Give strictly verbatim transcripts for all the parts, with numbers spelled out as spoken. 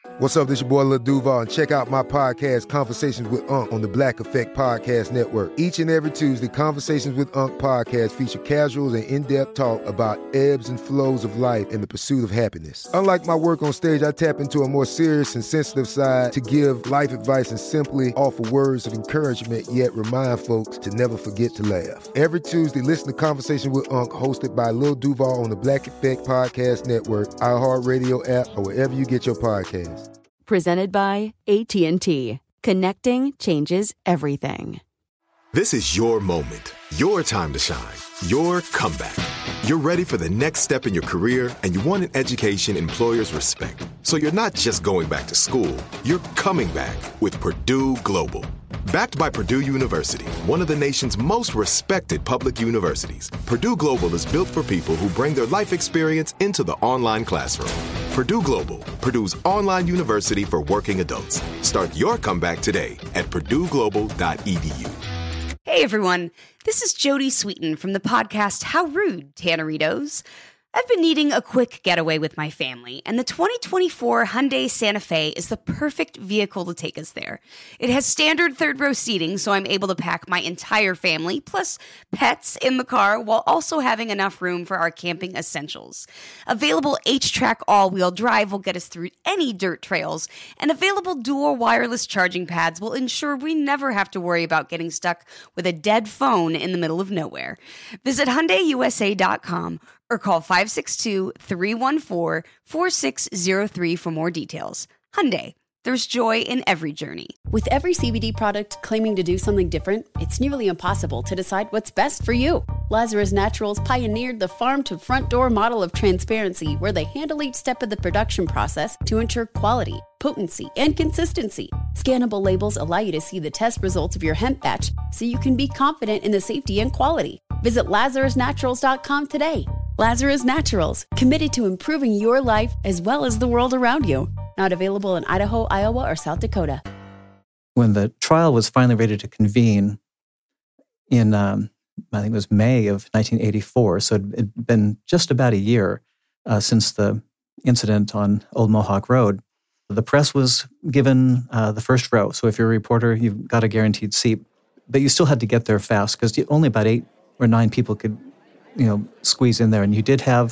What's up, this your boy Lil Duval, and check out my podcast, Conversations with Unc, on the Black Effect Podcast Network. Each and every Tuesday, Conversations with Unc podcast feature casuals and in-depth talk about ebbs and flows of life and the pursuit of happiness. Unlike my work on stage, I tap into a more serious and sensitive side to give life advice and simply offer words of encouragement, yet remind folks to never forget to laugh. Every Tuesday, listen to Conversations with Unc, hosted by Lil Duval on the Black Effect Podcast Network, iHeartRadio app, or wherever you get your podcasts. Presented by A T and T. Connecting changes everything. This is your moment, your time to shine, your comeback. You're ready for the next step in your career, and you want an education employers respect. So you're not just going back to school, you're coming back with Purdue Global. Backed by Purdue University, one of the nation's most respected public universities, Purdue Global is built for people who bring their life experience into the online classroom. Purdue Global, Purdue's online university for working adults. Start your comeback today at purdue global dot e d u. Hey everyone, this is Jodie Sweetin from the podcast How Rude, Tanneritos. I've been needing a quick getaway with my family, and the twenty twenty-four Hyundai Santa Fe is the perfect vehicle to take us there. It has standard third-row seating, so I'm able to pack my entire family, plus pets, in the car, while also having enough room for our camping essentials. Available H-Track all-wheel drive will get us through any dirt trails, and available dual wireless charging pads will ensure we never have to worry about getting stuck with a dead phone in the middle of nowhere. Visit Hyundai U S A dot com or call five six two, three one four, four six zero three for more details. Hyundai, there's joy in every journey. With every C B D product claiming to do something different, it's nearly impossible to decide what's best for you. Lazarus Naturals pioneered the farm-to-front-door model of transparency, where they handle each step of the production process to ensure quality, potency, and consistency. Scannable labels allow you to see the test results of your hemp batch, so you can be confident in the safety and quality. Visit lazarus naturals dot com today. Lazarus Naturals, committed to improving your life as well as the world around you. Not available in Idaho, Iowa, or South Dakota. When the trial was finally ready to convene in, um, I think it was May of nineteen eighty-four, so it had been just about a year uh, since the incident on Old Mohawk Road, the press was given uh, the first row. So if you're a reporter, you've got a guaranteed seat. But you still had to get there fast because only about eight or nine people could you know, squeeze in there. And you did have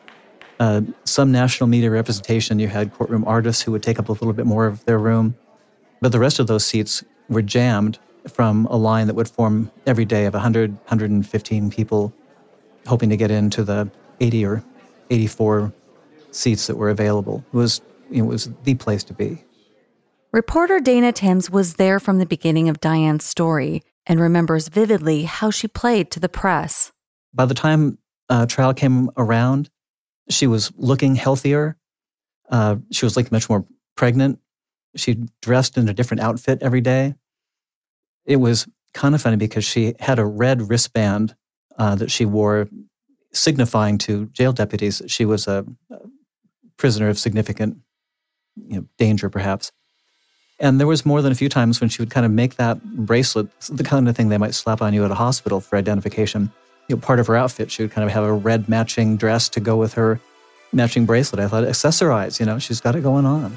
uh, some national media representation. You had courtroom artists who would take up a little bit more of their room. But the rest of those seats were jammed from a line that would form every day of one hundred, one hundred fifteen people hoping to get into the eighty or eighty-four seats that were available. It was, you know, it was the place to be. Reporter Dana Timms was there from the beginning of Diane's story and remembers vividly how she played to the press. By the time uh, trial came around, she was looking healthier. Uh, she was looking much more pregnant. She dressed in a different outfit every day. It was kind of funny because she had a red wristband uh, that she wore, signifying to jail deputies that she was a, a prisoner of significant you know, danger, perhaps. And there was more than a few times when she would kind of make that bracelet, the kind of thing they might slap on you at a hospital for identification. You know, part of her outfit, she would kind of have a red matching dress to go with her matching bracelet. I thought, accessorize, you know, she's got it going on.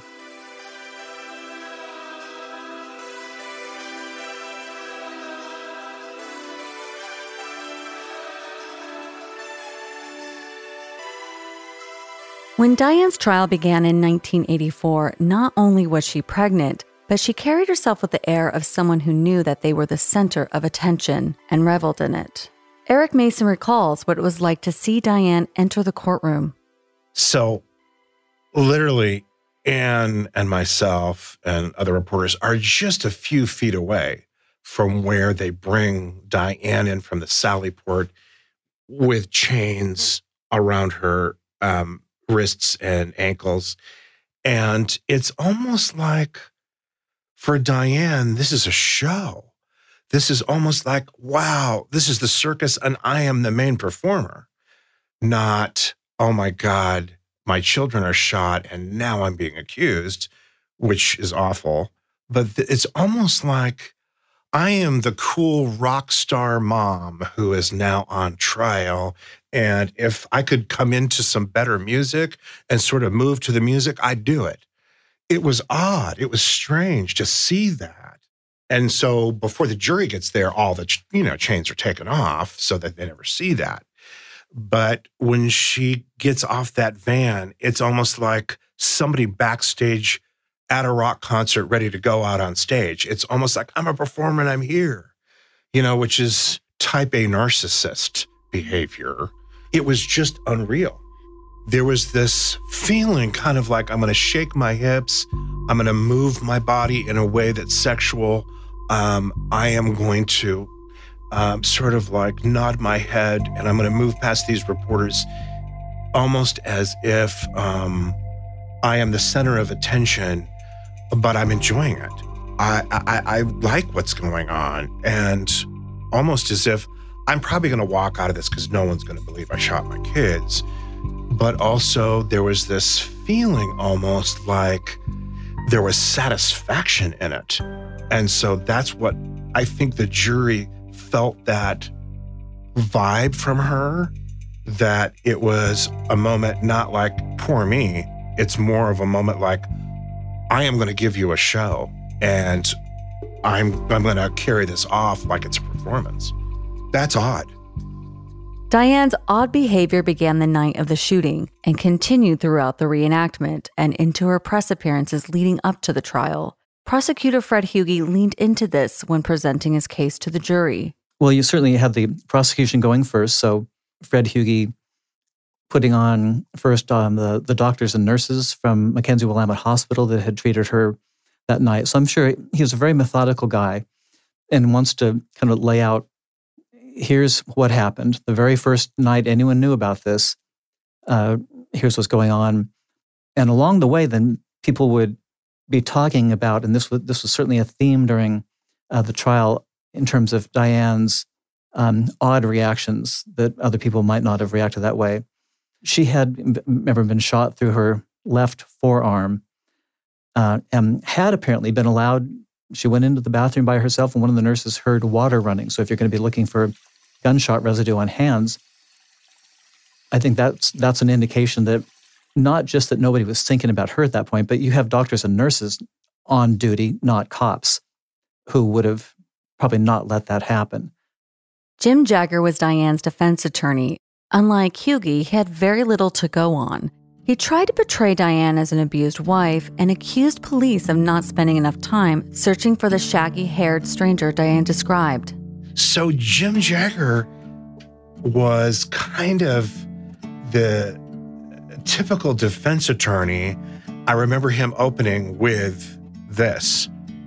When Diane's trial began in nineteen eighty-four, not only was she pregnant, but she carried herself with the air of someone who knew that they were the center of attention and reveled in it. Eric Mason recalls what it was like to see Diane enter the courtroom. So, literally, Anne and myself and other reporters are just a few feet away from where they bring Diane in from the Sally Port with chains around her um, wrists and ankles. And it's almost like, for Diane, this is a show. This is almost like, wow, this is the circus and I am the main performer. Not, oh my God, my children are shot and now I'm being accused, which is awful. But th- it's almost like I am the cool rock star mom who is now on trial. And if I could come into some better music and sort of move to the music, I'd do it. it was odd. It was strange to see that. And so before the jury gets there, all the, you know, chains are taken off so that they never see that. But when she gets off that van, it's almost like somebody backstage at a rock concert ready to go out on stage. It's almost like, I'm a performer and I'm here, you know, which is type A narcissist behavior. It was just unreal. There was this feeling kind of like, I'm going to shake my hips. I'm going to move my body in a way that's sexual. Um, I am going to um, sort of like nod my head, and I'm going to move past these reporters almost as if um, I am the center of attention, but I'm enjoying it. I, I, I like what's going on, and almost as if I'm probably going to walk out of this because no one's going to believe I shot my kids. But also there was this feeling almost like there was satisfaction in it. And so that's what I think the jury felt, that vibe from her, that it was a moment not like, poor me. It's more of a moment like, I am going to give you a show, and I'm, I'm going to carry this off like it's a performance. That's odd. Diane's odd behavior began the night of the shooting and continued throughout the reenactment and into her press appearances leading up to the trial. Prosecutor Fred Hugi leaned into this when presenting his case to the jury. Well, you certainly had the prosecution going first, so Fred Hugi putting on first um, the, the doctors and nurses from Mackenzie Willamette Hospital that had treated her that night. So I'm sure he was a very methodical guy and wants to kind of lay out, here's what happened. The very first night anyone knew about this, uh, here's what's going on. And along the way, then people would be talking about, and this was, this was certainly a theme during uh, the trial in terms of Diane's um, odd reactions that other people might not have reacted that way. She had never been shot through her left forearm uh, and had apparently been allowed. She went into the bathroom by herself, and one of the nurses heard water running. So if you're going to be looking for gunshot residue on hands, I think that's that's an indication that not just that nobody was thinking about her at that point, but you have doctors and nurses on duty, not cops, who would have probably not let that happen. Jim Jagger was Diane's defense attorney. Unlike Hugi, he had very little to go on. He tried to portray Diane as an abused wife and accused police of not spending enough time searching for the shaggy-haired stranger Diane described. So Jim Jagger was kind of the typical defense attorney. I remember him opening with this: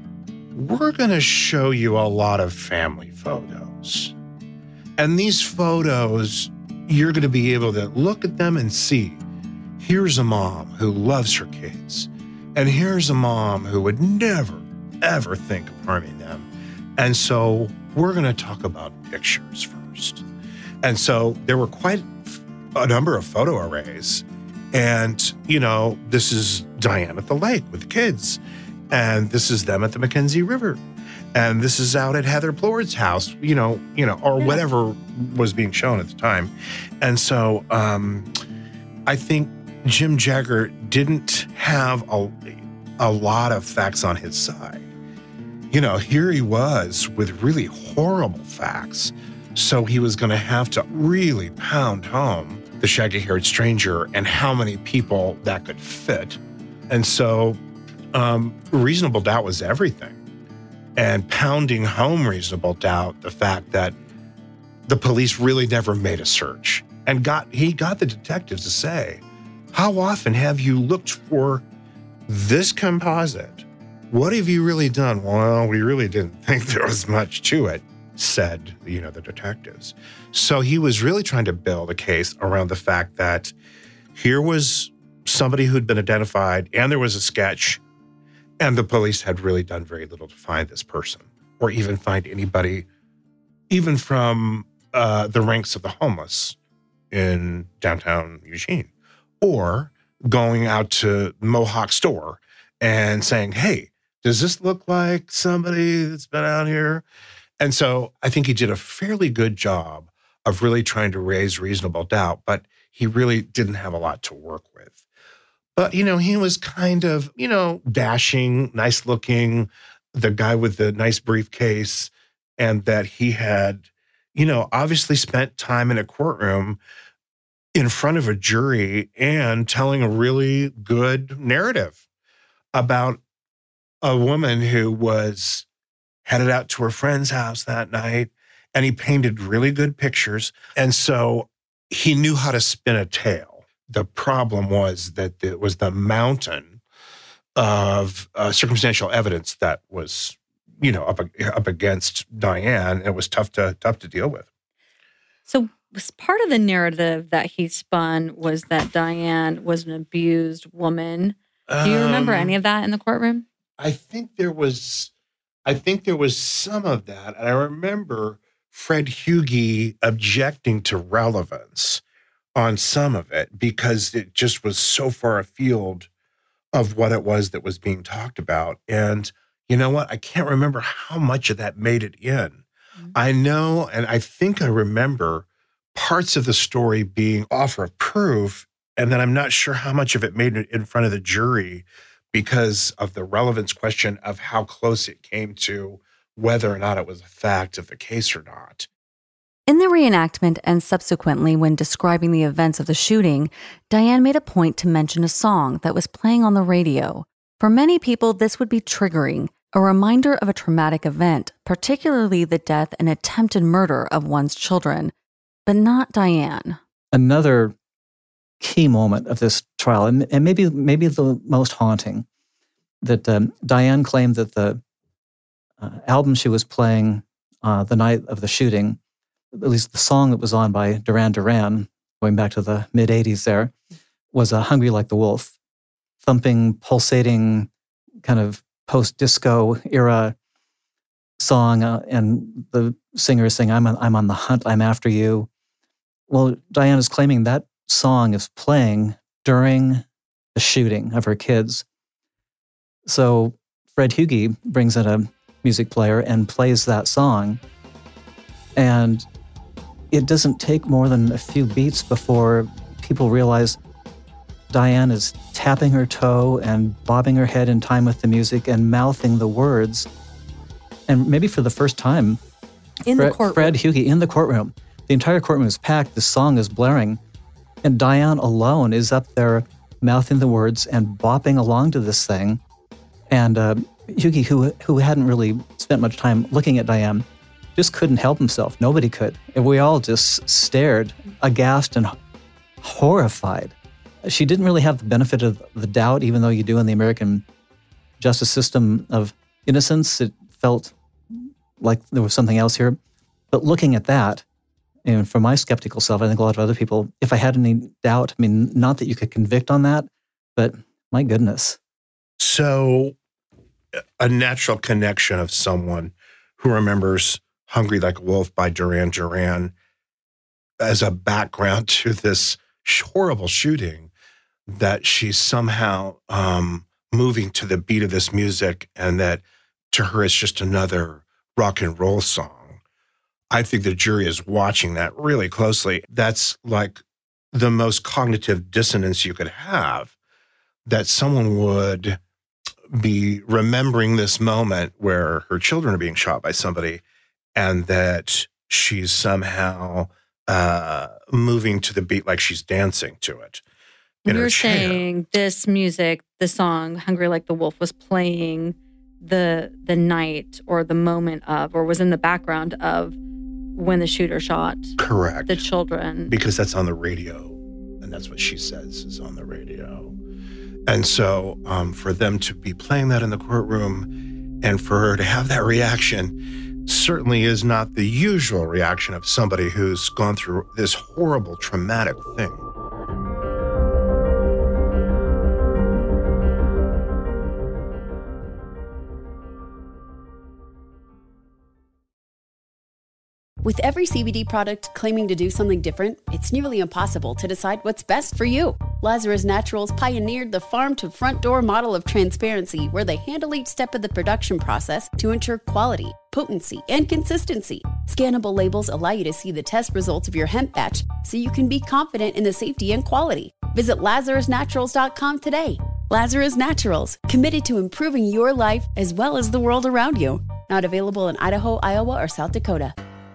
we're going to show you a lot of family photos. And these photos, you're going to be able to look at them and see, here's a mom who loves her kids. And here's a mom who would never, ever think of harming them. And so we're going to talk about pictures first. And so there were quite a number of photo arrays. And, you know, this is Diane at the lake with the kids. And this is them at the Mackenzie River. And this is out at Heather Plord's house, you know, you know, or whatever was being shown at the time. And so um, I think Jim Jagger didn't have a, a lot of facts on his side. You know, here he was with really horrible facts. So he was going to have to really pound home the shaggy-haired stranger and how many people that could fit. And so um, reasonable doubt was everything. And pounding home reasonable doubt, the fact that the police really never made a search. And got he got the detectives to say, how often have you looked for this composite? What have you really done? Well, we really didn't think there was much to it, said, you know, the detectives. So he was really trying to build a case around the fact that here was somebody who'd been identified and there was a sketch, and the police had really done very little to find this person or even find anybody, even from uh, the ranks of the homeless in downtown Eugene, or going out to Mohawk store and saying, hey, does this look like somebody that's been out here? And so I think he did a fairly good job of really trying to raise reasonable doubt, but he really didn't have a lot to work with. But, you know, he was kind of, you know, dashing, nice looking, the guy with the nice briefcase, and that he had, you know, obviously spent time in a courtroom in front of a jury and telling a really good narrative about a woman who was headed out to her friend's house that night, and he painted really good pictures. And so he knew how to spin a tale. The problem was that it was the mountain of uh, circumstantial evidence that was, you know, up, up against Diane. It was tough to tough to deal with. So was part of the narrative that he spun was that Diane was an abused woman. Do you remember Um, any of that in the courtroom? I think there was, I think there was some of that. And I remember Fred Hugie objecting to relevance on some of it because it just was so far afield of what it was that was being talked about. And you know what? I can't remember how much of that made it in. Mm-hmm. I know, and I think I remember parts of the story being offer of proof, and then I'm not sure how much of it made it in front of the jury because of the relevance question of how close it came to whether or not it was a fact of the case or not. In the reenactment and subsequently when describing the events of the shooting, Diane made a point to mention a song that was playing on the radio. For many people, this would be triggering, a reminder of a traumatic event, particularly the death and attempted murder of one's children, but not Diane. Another key moment of this trial, and, and maybe maybe the most haunting, that um, Diane claimed that the uh, album she was playing uh, the night of the shooting, at least the song that was on by Duran Duran, going back to the mid-eighties there, was uh, Hungry Like the Wolf, thumping, pulsating, kind of post-disco era song, uh, and the singer is saying, I'm, a, I'm on the hunt, I'm after you. Well, Diane is claiming that song is playing during the shooting of her kids. So Fred Hugie brings in a music player and plays that song, and it doesn't take more than a few beats before people realize Diane is tapping her toe and bobbing her head in time with the music and mouthing the words. And maybe for the first time, In Fred, the courtroom. Fred Hugie in the courtroom. The entire courtroom is packed. The song is blaring. And Diane alone is up there mouthing the words and bopping along to this thing. And uh, Hugie, who, who hadn't really spent much time looking at Diane, just couldn't help himself. Nobody could. And we all just stared, aghast and horrified. She didn't really have the benefit of the doubt, even though you do in the American justice system of innocence. It felt like there was something else here. But looking at that, and for my skeptical self, I think a lot of other people, if I had any doubt, I mean, not that you could convict on that, but my goodness. So a natural connection of someone who remembers Hungry Like a Wolf by Duran Duran as a background to this horrible shooting, that she's somehow um, moving to the beat of this music, and that to her it's just another rock and roll song. I think the jury is watching that really closely. That's like the most cognitive dissonance you could have, that someone would be remembering this moment where her children are being shot by somebody, and that she's somehow uh, moving to the beat like she's dancing to it. You're saying this music, the song Hungry Like the Wolf, was playing the the night or the moment of, or was in the background of when the shooter shot Correct. the children. Because that's on the radio, and that's what she says is on the radio. And so um, for them to be playing that in the courtroom and for her to have that reaction certainly is not the usual reaction of somebody who's gone through this horrible, traumatic thing. With every C B D product claiming to do something different, it's nearly impossible to decide what's best for you. Lazarus Naturals pioneered the farm-to-front-door model of transparency, where they handle each step of the production process to ensure quality, potency, and consistency. Scannable labels allow you to see the test results of your hemp batch, so you can be confident in the safety and quality. Visit Lazarus Naturals dot com today. Lazarus Naturals, committed to improving your life as well as the world around you. Not available in Idaho, Iowa, or South Dakota.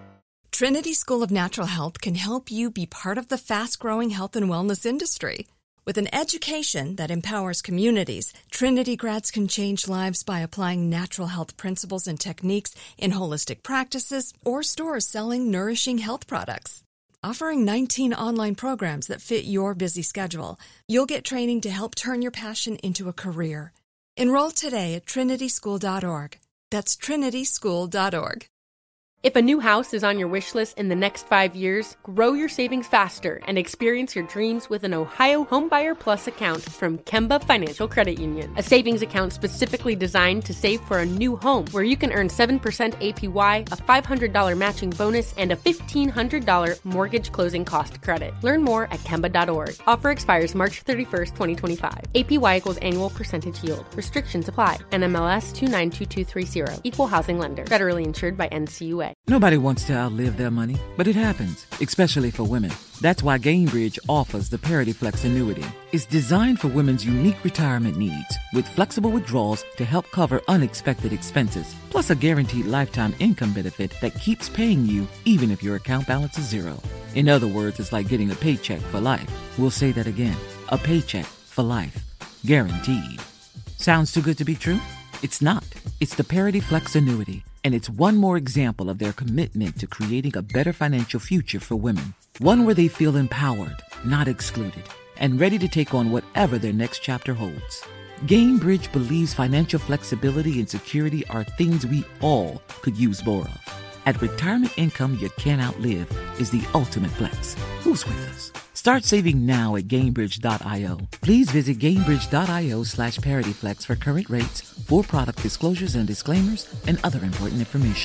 Trinity School of Natural Health can help you be part of the fast-growing health and wellness industry. With an education that empowers communities, Trinity grads can change lives by applying natural health principles and techniques in holistic practices or stores selling nourishing health products. Offering nineteen online programs that fit your busy schedule, you'll get training to help turn your passion into a career. Enroll today at trinity school dot org. That's trinity school dot org. If a new house is on your wish list in the next five years, grow your savings faster and experience your dreams with an Ohio Homebuyer Plus account from Kemba Financial Credit Union. A savings account specifically designed to save for a new home where you can earn seven percent A P Y, a five hundred dollars matching bonus, and a fifteen hundred dollars mortgage closing cost credit. Learn more at kemba dot org. Offer expires March thirty-first, twenty twenty-five. A P Y equals annual percentage yield. Restrictions apply. N M L S two nine two two three zero. Equal housing lender. Federally insured by N C U A. Nobody wants to outlive their money, but it happens, especially for women. That's why Gainbridge offers the Parity Flex annuity. It's designed for women's unique retirement needs, with flexible withdrawals to help cover unexpected expenses, plus a guaranteed lifetime income benefit that keeps paying you even if your account balance is zero. In other words, it's like getting a paycheck for life. We'll say that again. A paycheck for life. Guaranteed. Sounds too good to be true? It's not. It's the Parity Flex annuity, and it's one more example of their commitment to creating a better financial future for women. One where they feel empowered, not excluded, and ready to take on whatever their next chapter holds. Gainbridge believes financial flexibility and security are things we all could use more of. At retirement income you can't outlive is the ultimate flex. Who's with us? Start saving now at Gainbridge dot io. Please visit Gainbridge dot io slash ParityFlex for current rates, full product disclosures and disclaimers, and other important information.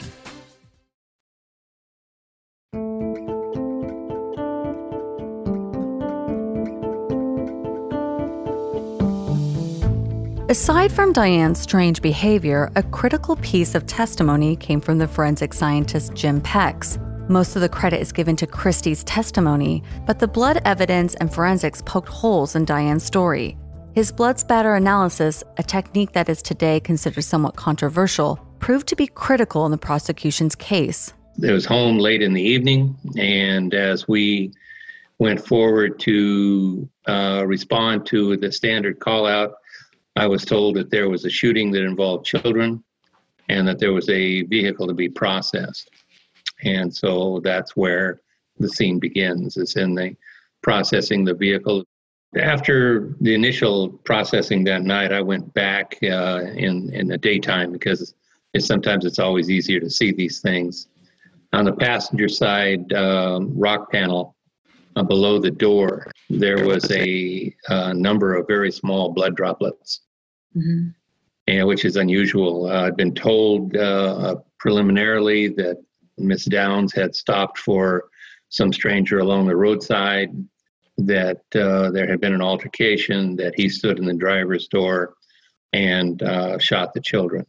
Aside from Diane's strange behavior, a critical piece of testimony came from the forensic scientist Jim Pex. Most of the credit is given to Christie's testimony, but the blood evidence and forensics poked holes in Diane's story. His blood spatter analysis, a technique that is today considered somewhat controversial, proved to be critical in the prosecution's case. It was home late in the evening, and as we went forward to uh, respond to the standard call-out, I was told that there was a shooting that involved children and that there was a vehicle to be processed. And so that's where the scene begins. It's in the processing the vehicle. After the initial processing that night, I went back uh, in, in the daytime because it's, sometimes it's always easier to see these things. On the passenger side um, rock panel uh, below the door, there was a uh, number of very small blood droplets, mm-hmm. and which is unusual. Uh, I've been told uh, preliminarily that Miss Downs had stopped for some stranger along the roadside, that uh, there had been an altercation, that he stood in the driver's door and uh, shot the children.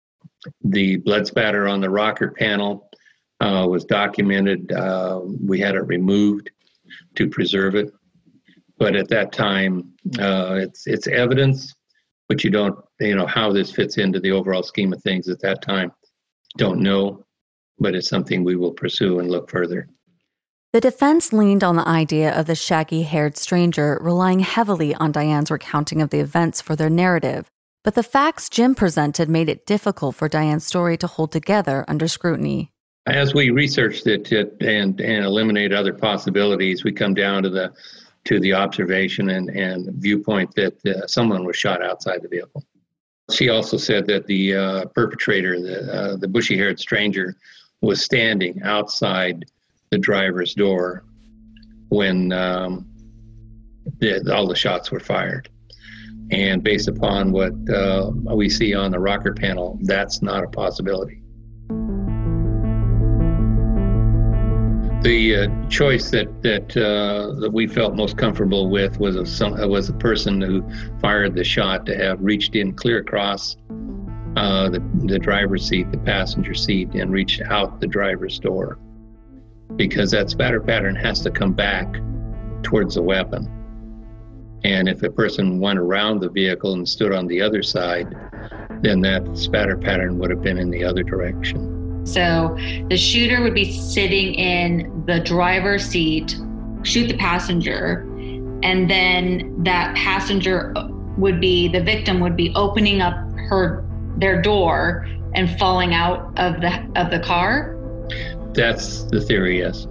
The blood spatter on the rocker panel uh, was documented. Uh, we had it removed to preserve it. But at that time, uh, it's it's evidence, but you don't, you know, how this fits into the overall scheme of things at that time, don't know. But it's something we will pursue and look further. The defense leaned on the idea of the shaggy-haired stranger, relying heavily on Diane's recounting of the events for their narrative. But the facts Jim presented made it difficult for Diane's story to hold together under scrutiny. As we researched it, it and, and eliminate other possibilities, we come down to the to the observation and, and viewpoint that uh, someone was shot outside the vehicle. She also said that the uh, perpetrator, the, uh, the bushy-haired stranger, was standing outside the driver's door when um, the, all the shots were fired. And based upon what uh, we see on the rocker panel, that's not a possibility. The uh, choice that that uh, that we felt most comfortable with was a some, was a person who fired the shot to have reached in clear across uh, the the driver's seat, the passenger seat, and reached out the driver's door, because that spatter pattern has to come back towards the weapon. And if a person went around the vehicle and stood on the other side, then that spatter pattern would have been in the other direction. So the shooter would be sitting in the driver's seat, shoot the passenger, and then that passenger would be, the victim would be opening up her their door and falling out of the of the car? That's the theory, yes.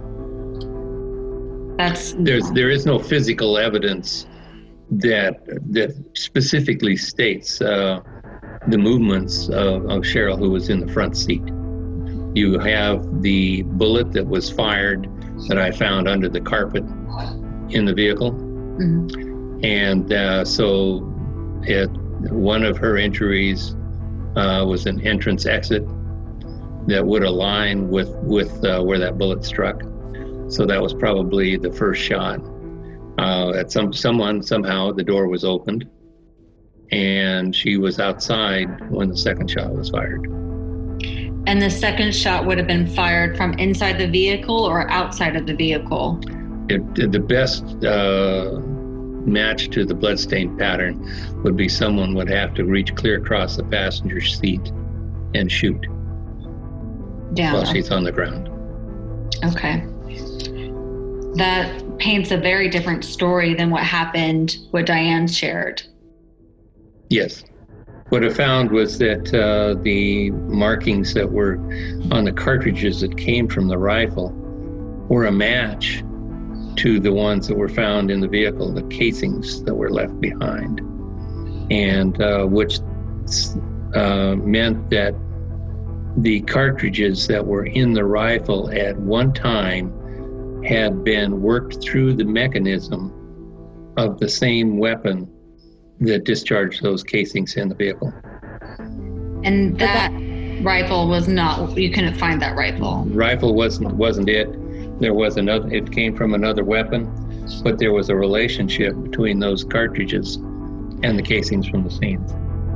That's There's there is no physical evidence that that specifically states uh, the movements of, of Cheryl, who was in the front seat. You have the bullet that was fired that I found under the carpet in the vehicle. Mm-hmm. And uh, so it, one of her injuries uh, was an entrance exit that would align with, with uh, where that bullet struck. So that was probably the first shot. Uh, at some someone, somehow the door was opened and she was outside when the second shot was fired. And the second shot would have been fired from inside the vehicle or outside of the vehicle? It, the best uh, match to the bloodstain pattern would be someone would have to reach clear across the passenger seat and shoot Down. while she's on the ground. Okay. That paints a very different story than what happened, what Diane shared. Yes. What I found was that uh, the markings that were on the cartridges that came from the rifle were a match to the ones that were found in the vehicle, the casings that were left behind, and uh, which uh, meant that the cartridges that were in the rifle at one time had been worked through the mechanism of the same weapon that discharged those casings in the vehicle. And that rifle was not, you couldn't find that rifle. Rifle wasn't wasn't it. There was another, it came from another weapon, but there was a relationship between those cartridges and the casings from the scenes.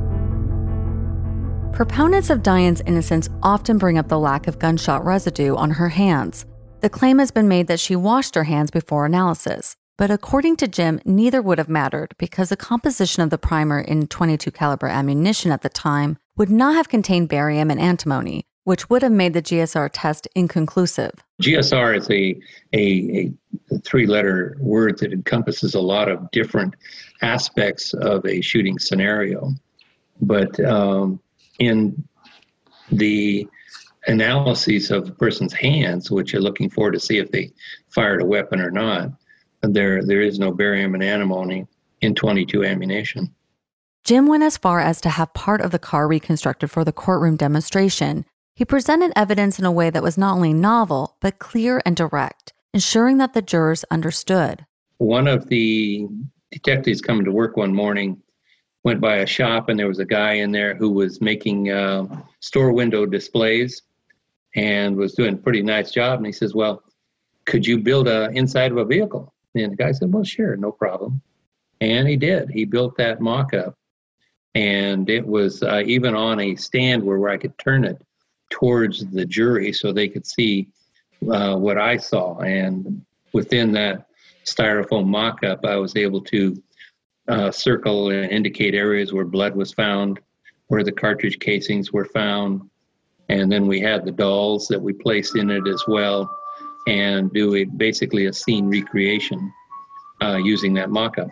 Proponents of Diane's innocence often bring up the lack of gunshot residue on her hands. The claim has been made that she washed her hands before analysis, but according to Jim, neither would have mattered because the composition of the primer in twenty-two caliber ammunition at the time would not have contained barium and antimony, which would have made the G S R test inconclusive. G S R is a, a, a three-letter word that encompasses a lot of different aspects of a shooting scenario. But um, in the analyses of the person's hands, which you're looking for to see if they fired a weapon or not, there there is no barium and antimony in twenty-two ammunition. Jim went as far as to have part of the car reconstructed for the courtroom demonstration. He presented evidence in a way that was not only novel, but clear and direct, ensuring that the jurors understood. One of the detectives coming to work one morning went by a shop, and there was a guy in there who was making uh, store window displays and was doing a pretty nice job. And he says, well, could you build a inside of a vehicle? And the guy said, well, sure, no problem. And he did. He built that mock-up. And it was uh, even on a stand where, where I could turn it towards the jury so they could see uh, what I saw. And within that styrofoam mock-up, I was able to uh, circle and indicate areas where blood was found, where the cartridge casings were found. And then we had the dolls that we placed in it as well, and do a, basically a scene recreation uh, using that mock-up.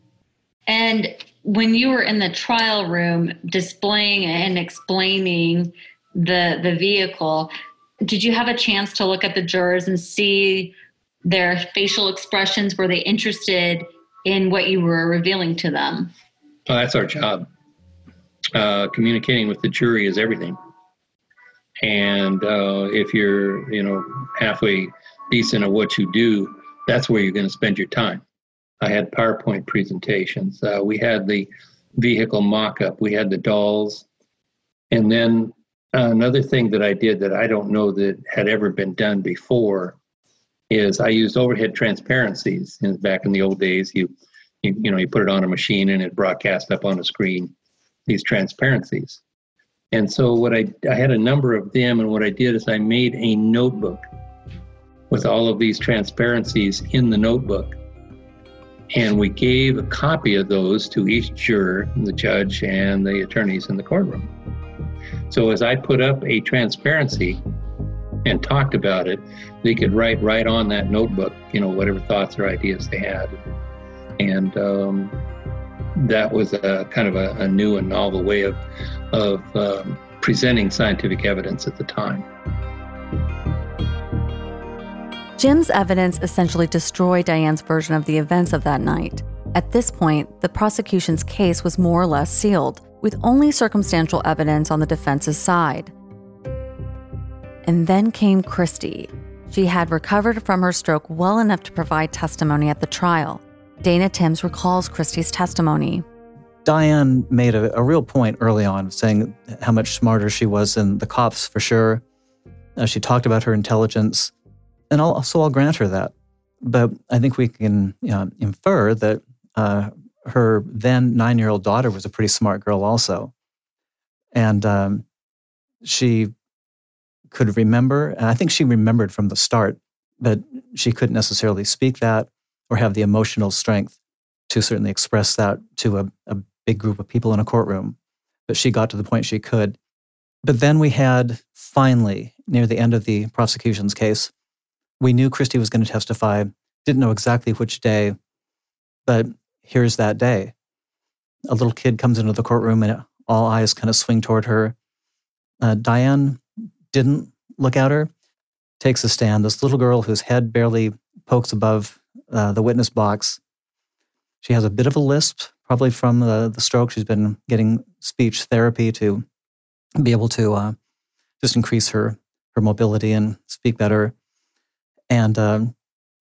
And when you were in the trial room displaying and explaining the the vehicle, did you have a chance to look at the jurors and see their facial expressions? Were they interested in what you were revealing to them? Oh, that's our job. Uh, communicating with the jury is everything. And uh, if you're, you know, halfway decent at what you do, that's where you're going to spend your time. I had PowerPoint presentations. Uh, we had the vehicle mock-up. We had the dolls. And then uh, another thing that I did that I don't know that had ever been done before is I used overhead transparencies. And back in the old days, you, you you know, you put it on a machine and it broadcast up on a screen, these transparencies. And so what I, I had a number of them, and what I did is I made a notebook with all of these transparencies in the notebook. And we gave a copy of those to each juror, the judge, and the attorneys in the courtroom. So as I put up a transparency and talked about it, they could write right on that notebook, you know, whatever thoughts or ideas they had. And um, that was a kind of a, a new and novel way of, of um, presenting scientific evidence at the time. Jim's evidence essentially destroyed Diane's version of the events of that night. At this point, the prosecution's case was more or less sealed, with only circumstantial evidence on the defense's side. And then came Christy. She had recovered from her stroke well enough to provide testimony at the trial. Dana Timms recalls Christy's testimony. Diane made a, a real point early on, saying how much smarter she was than the cops, for sure. Uh, she talked about her intelligence, and I'll, so I'll grant her that. But I think we can you know, infer that uh, her then nine-year-old daughter was a pretty smart girl also. And um, she could remember, and I think she remembered from the start, but she couldn't necessarily speak that or have the emotional strength to certainly express that to a, a big group of people in a courtroom. But she got to the point she could. But then we had, finally, near the end of the prosecution's case, we knew Christy was going to testify, didn't know exactly which day, but here's that day. A little kid comes into the courtroom and all eyes kind of swing toward her. Uh, Diane didn't look at her, takes a stand. This little girl whose head barely pokes above uh, the witness box. She has a bit of a lisp, probably from the, the stroke. She's been getting speech therapy to be able to uh, just increase her, her mobility and speak better. And um,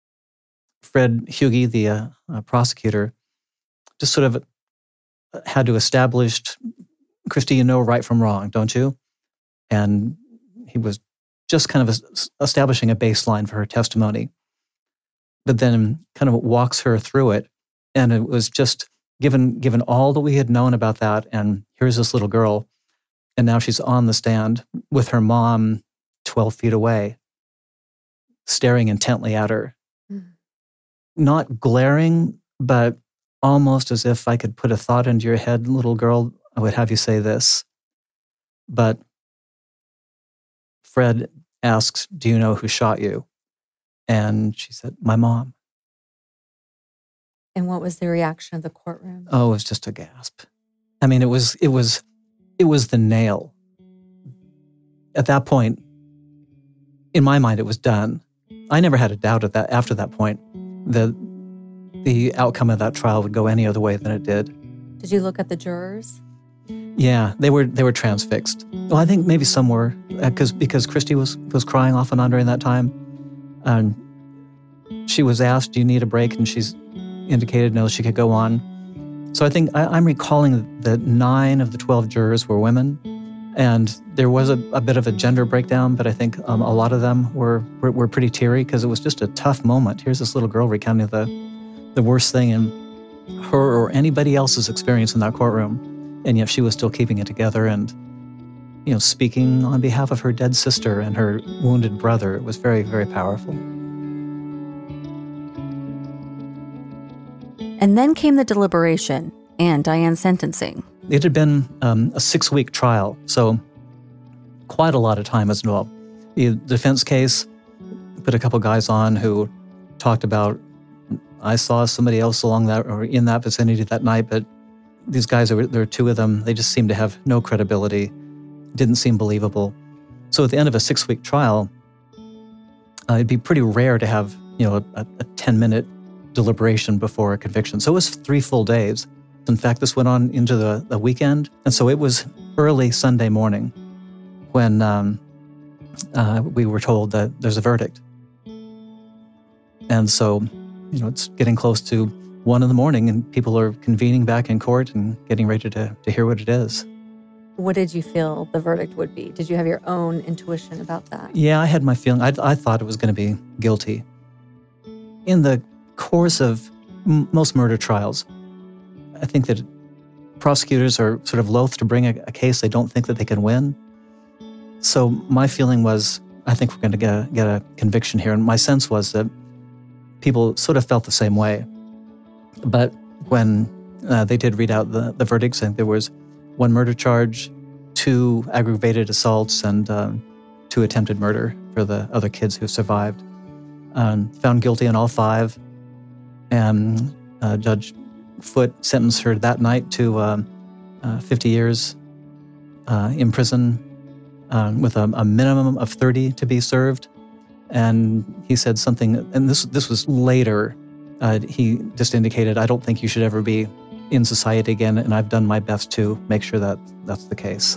Fred Hughey, the uh, uh, prosecutor, just sort of had to establish, Christy, you know right from wrong, don't you? And he was just kind of establishing a baseline for her testimony, but then kind of walks her through it. And it was just, given given all that we had known about that, and here's this little girl, and now she's on the stand with her mom twelve feet away, staring intently at her. Mm. Not glaring, but almost as if I could put a thought into your head, little girl, I would have you say this. But Fred asks, do you know who shot you? And she said, my mom. And what was the reaction of the courtroom? Oh, it was just a gasp. I mean, it was, it was, it was the nail. At that point, in my mind, it was done. I never had a doubt at that after that point that the outcome of that trial would go any other way than it did. Did you look at the jurors? Yeah, they were they were transfixed. Well, I think maybe some were because because Christy was was crying off and on during that time. Um, she was asked, "Do you need a break?" And she's indicated no, she could go on. So I think I, I'm recalling that nine of the twelve jurors were women, and there was a, a bit of a gender breakdown. But I think um, a lot of them were were, were pretty teary because it was just a tough moment. Here's this little girl recounting the the worst thing in her or anybody else's experience in that courtroom, and yet she was still keeping it together and, you know, speaking on behalf of her dead sister and her wounded brother. It was very, very powerful. And then came the deliberation and Diane's sentencing. It had been um, a six-week trial, so quite a lot of time was involved. The defense case put a couple guys on who talked about, I saw somebody else along that or in that vicinity that night, but these guys, there were, there were two of them, they just seemed to have no credibility, didn't seem believable. So at the end of a six-week trial, uh, it'd be pretty rare to have, you know, a, a ten-minute deliberation before a conviction. So it was three full days. In fact, this went on into the, the weekend, and so it was early Sunday morning when um, uh, we were told that there's a verdict. And so, you know, it's getting close to one in the morning and people are convening back in court and getting ready to, to hear what it is. What did you feel the verdict would be? Did you have your own intuition about that? Yeah, I had my feeling. I, I thought it was going to be guilty. In the course of m- most murder trials, I think that prosecutors are sort of loath to bring a, a case they don't think that they can win. So my feeling was, I think we're going to get a, get a conviction here. And my sense was that people sort of felt the same way. But when uh, they did read out the, the verdicts, I think there was one murder charge, two aggravated assaults, and um, two attempted murder for the other kids who survived. Um, found guilty on all five. And uh, Judge Foote sentenced her that night to um, uh, fifty years uh, in prison um, with a, a minimum of thirty to be served. And he said something, and this this was later, uh, he just indicated, I don't think you should ever be in society again, and I've done my best to make sure that that's the case.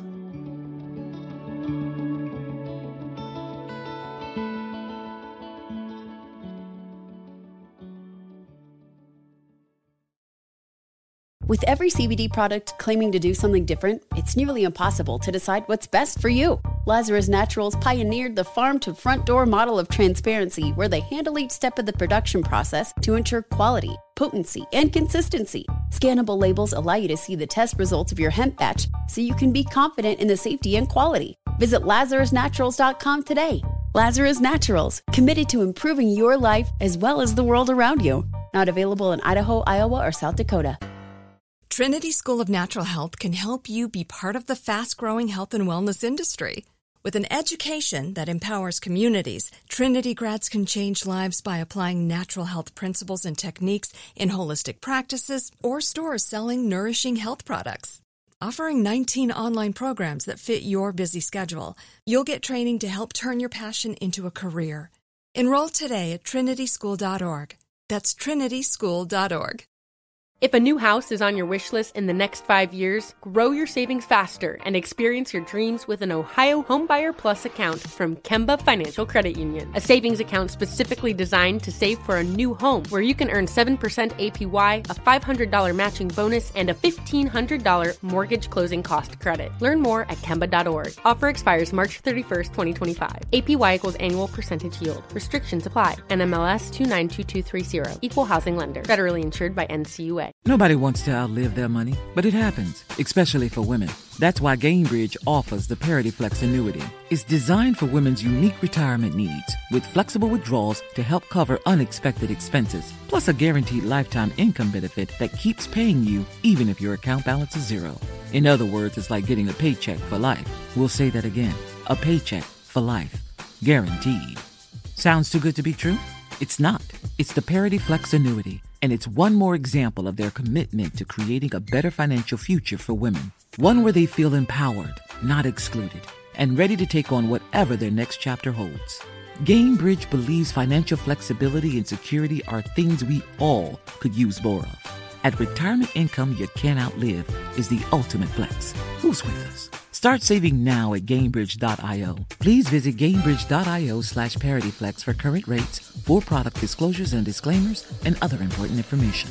With every C B D product claiming to do something different, it's nearly impossible to decide what's best for you. Lazarus Naturals pioneered the farm-to-front-door model of transparency, where they handle each step of the production process to ensure quality, potency, and consistency. Scannable labels allow you to see the test results of your hemp batch, so you can be confident in the safety and quality. Visit lazarus naturals dot com today. Lazarus Naturals, committed to improving your life as well as the world around you. Not available in Idaho, Iowa, or South Dakota. Trinity School of Natural Health can help you be part of the fast-growing health and wellness industry. With an education that empowers communities, Trinity grads can change lives by applying natural health principles and techniques in holistic practices or stores selling nourishing health products. Offering nineteen online programs that fit your busy schedule, you'll get training to help turn your passion into a career. Enroll today at trinity school dot org. That's trinity school dot org. If a new house is on your wish list in the next five years, grow your savings faster and experience your dreams with an Ohio Homebuyer Plus account from Kemba Financial Credit Union. A savings account specifically designed to save for a new home, where you can earn seven percent A P Y, a five hundred dollars matching bonus, and a fifteen hundred dollars mortgage closing cost credit. Learn more at kemba dot org. Offer expires March thirty-first, twenty twenty-five. A P Y equals annual percentage yield. Restrictions apply. N M L S two nine two two three zero. Equal housing lender. Federally insured by N C U A. Nobody wants to outlive their money, but it happens, especially for women. That's why Gainbridge offers the Parity Flex annuity. It's designed for women's unique retirement needs, with flexible withdrawals to help cover unexpected expenses, plus a guaranteed lifetime income benefit that keeps paying you even if your account balance is zero. In other words, it's like getting a paycheck for life. We'll say that again. A paycheck for life. Guaranteed. Sounds too good to be true? It's not. It's the Parity Flex annuity, and it's one more example of their commitment to creating a better financial future for women. One where they feel empowered, not excluded, and ready to take on whatever their next chapter holds. Gainbridge believes financial flexibility and security are things we all could use more of. At retirement income you can't outlive is the ultimate flex. Who's with us? Start saving now at Gainbridge dot io. Please visit Gainbridge dot io slash ParityFlex for current rates, for product disclosures and disclaimers, and other important information.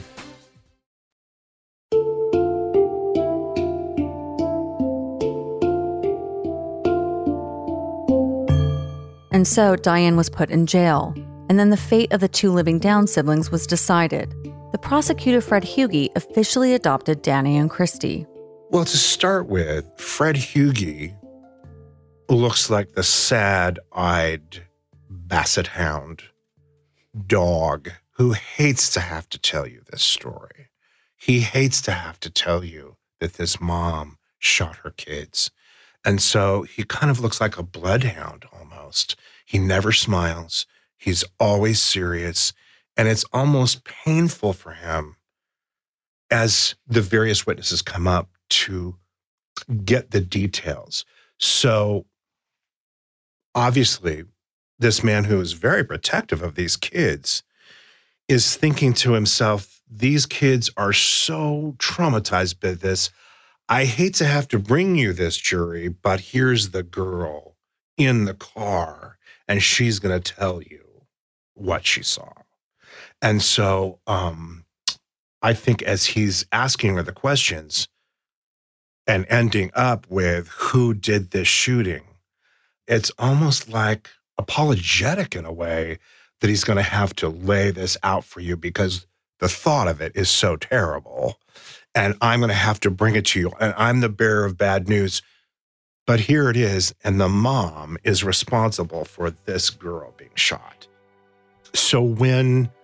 And so Diane was put in jail, and then the fate of the two living Down siblings was decided. The prosecutor, Fred Hugie, officially adopted Danny and Christy. Well, to start with, Fred Hugie looks like the sad-eyed basset hound dog who hates to have to tell you this story. He hates to have to tell you that this mom shot her kids. And so he kind of looks like a bloodhound almost. He never smiles. He's always serious. And it's almost painful for him as the various witnesses come up to get the details. So obviously, this man who is very protective of these kids is thinking to himself, these kids are so traumatized by this. I hate to have to bring you this, jury, but here's the girl in the car, and she's going to tell you what she saw. And so um, I think as he's asking her the questions and ending up with who did this shooting, it's almost like apologetic in a way that he's going to have to lay this out for you because the thought of it is so terrible. And I'm going to have to bring it to you. And I'm the bearer of bad news. But here it is. And the mom is responsible for this girl being shot. So when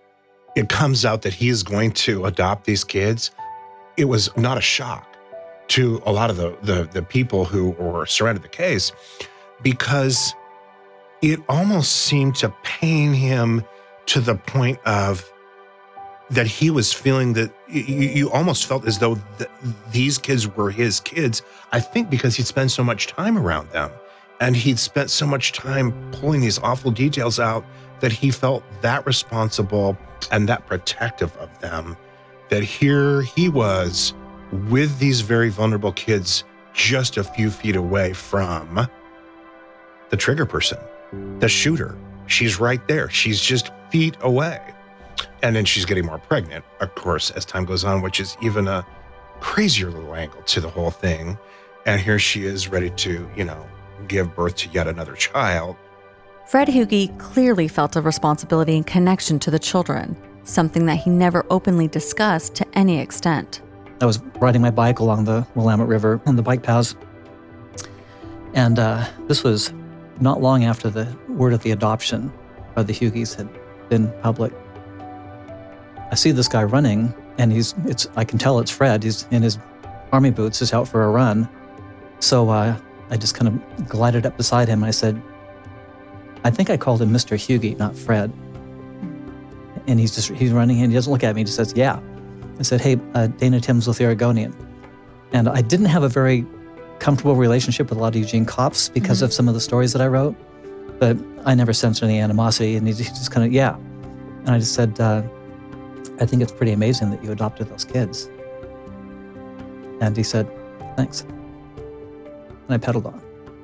it comes out that he is going to adopt these kids, it was not a shock to a lot of the, the, the people who were surrounded the case, because it almost seemed to pain him to the point of that he was feeling that you, you almost felt as though th- these kids were his kids, I think because he'd spent so much time around them and he'd spent so much time pulling these awful details out that he felt that responsible and that protective of them, that here he was with these very vulnerable kids just a few feet away from the trigger person, the shooter. She's right there. She's just feet away. And then she's getting more pregnant, of course, as time goes on, which is even a crazier little angle to the whole thing. And here she is ready to, you know, give birth to yet another child. Fred Hugi clearly felt a responsibility and connection to the children, something that he never openly discussed to any extent. I was riding my bike along the Willamette River on the bike paths, and uh, this was not long after the word of the adoption by the Hugis had been public. I see this guy running, and he's, it's, I can tell it's Fred. He's in his army boots, he's out for a run. So uh, I just kind of glided up beside him. I said, I think I called him Mister Hugi, not Fred. And he's just, he's running, and he doesn't look at me, he just says, yeah. I said, hey, uh, Dana Timms with the Oregonian. And I didn't have a very comfortable relationship with a lot of Eugene cops because mm-hmm. of some of the stories that I wrote, but I never sensed any animosity, and he just kind of, yeah. And I just said, uh, I think it's pretty amazing that you adopted those kids. And he said, thanks. And I pedaled on.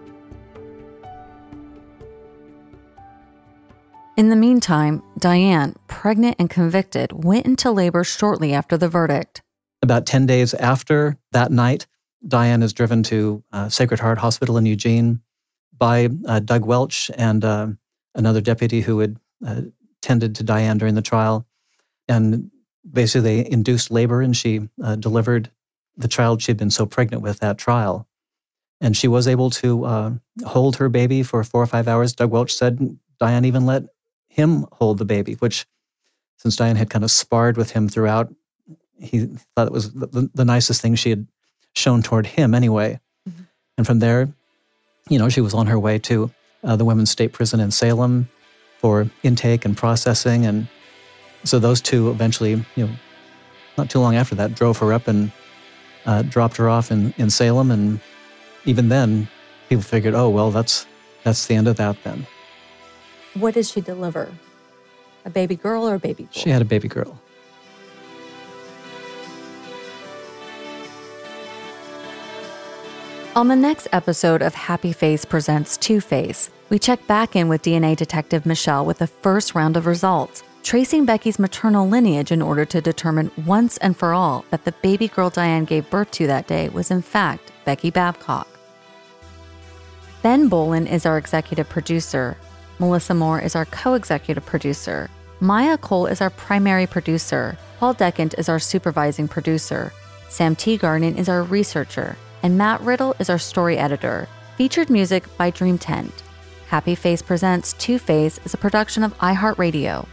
In the meantime, Diane, pregnant and convicted, went into labor shortly after the verdict. About ten days after that night, Diane is driven to uh, Sacred Heart Hospital in Eugene by uh, Doug Welch and uh, another deputy who had uh, tended to Diane during the trial. And basically they induced labor, and she uh, delivered the child she'd been so pregnant with at trial. And she was able to uh, hold her baby for four or five hours. Doug Welch said Diane even let him hold the baby, which, since Diane had kind of sparred with him throughout, he thought it was the, the nicest thing she had shown toward him anyway. Mm-hmm. And from there, you know, she was on her way to uh, the Women's State Prison in Salem for intake and processing. And so those two eventually, you know, not too long after that, drove her up and uh, dropped her off in, in Salem. And even then, people figured, oh, well, that's that's the end of that then. What did she deliver? A baby girl or a baby boy? She had a baby girl. On the next episode of Happy Face Presents Two-Face, we check back in with D N A detective Michelle with the first round of results, tracing Becky's maternal lineage in order to determine once and for all that the baby girl Diane gave birth to that day was in fact Becky Babcock. Ben Bolin is our executive producer. Melissa Moore is our co-executive producer. Maya Cole is our primary producer. Paul Deckent is our supervising producer. Sam Teagarden is our researcher. And Matt Riddle is our story editor. Featured music by Dream Tent. Happy Face Presents Two-Face is a production of iHeartRadio.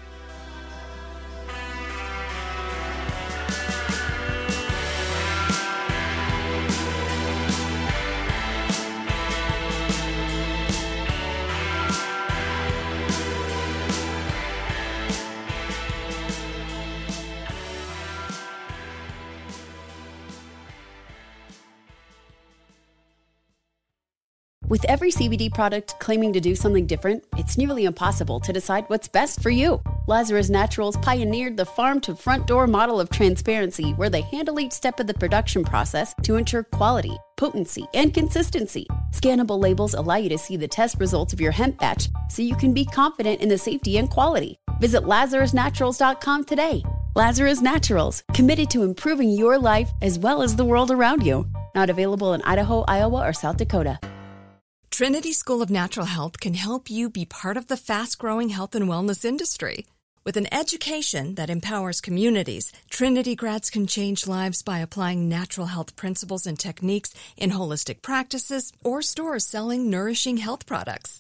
With every C B D product claiming to do something different, it's nearly impossible to decide what's best for you. Lazarus Naturals pioneered the farm-to-front-door model of transparency, where they handle each step of the production process to ensure quality, potency, and consistency. Scannable labels allow you to see the test results of your hemp batch, so you can be confident in the safety and quality. Visit lazarus naturals dot com today. Lazarus Naturals, committed to improving your life as well as the world around you. Not available in Idaho, Iowa, or South Dakota. Trinity School of Natural Health can help you be part of the fast-growing health and wellness industry. With an education that empowers communities, Trinity grads can change lives by applying natural health principles and techniques in holistic practices or stores selling nourishing health products.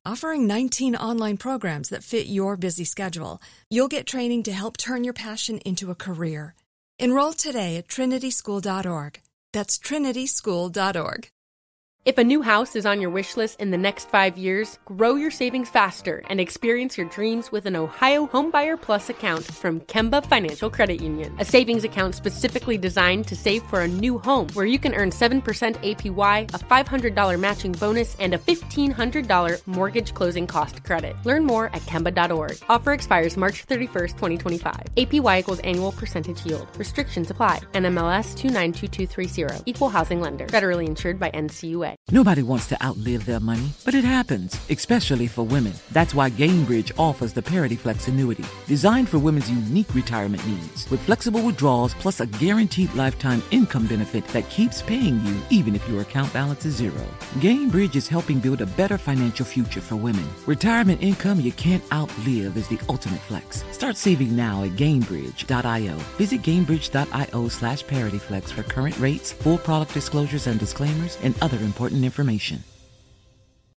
offering nineteen online programs that fit your busy schedule. You'll get training to help turn your passion into a career. Enroll today at trinity school dot org. That's trinity school dot org. If a new house is on your wish list in the next five years, grow your savings faster and experience your dreams with an Ohio Homebuyer Plus account from Kemba Financial Credit Union. A savings account specifically designed to save for a new home, where you can earn seven percent A P Y, a five hundred dollars matching bonus, and a fifteen hundred dollars mortgage closing cost credit. Learn more at kemba dot org. Offer expires March thirty-first, twenty twenty-five. A P Y equals annual percentage yield. Restrictions apply. N M L S two nine two two three zero. Equal housing lender. Federally insured by N C U A. Nobody wants to outlive their money, but it happens, especially for women. That's why Gainbridge offers the Parity Flex annuity, designed for women's unique retirement needs, with flexible withdrawals plus a guaranteed lifetime income benefit that keeps paying you even if your account balance is zero. Gainbridge is helping build a better financial future for women. Retirement income you can't outlive is the ultimate flex. Start saving now at Gainbridge dot io. Visit Gainbridge dot io slash ParityFlex for current rates, full product disclosures and disclaimers, and other important information.